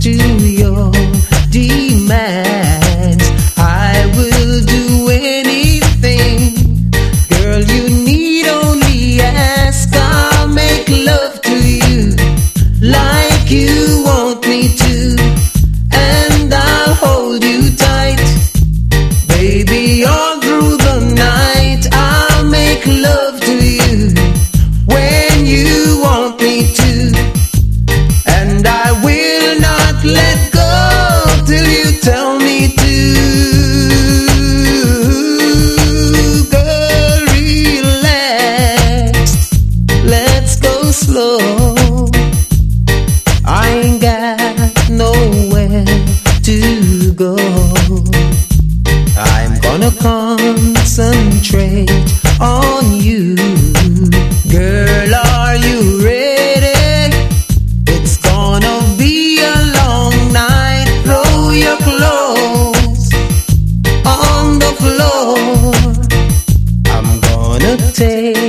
to your demands. I will do anything. Girl, you need only ask. I'll make love to you like you want me to, and I'll hold you tight, baby, all through the night. I'll make love to you when you want me to, and I will not let go till you tell me to. Girl, relax, let's go slow. I ain't got nowhere to go. I'm gonna concentrate on you. Girl, are you ready? It's gonna be a long night. Throw your clothes on the floor. I'm gonna take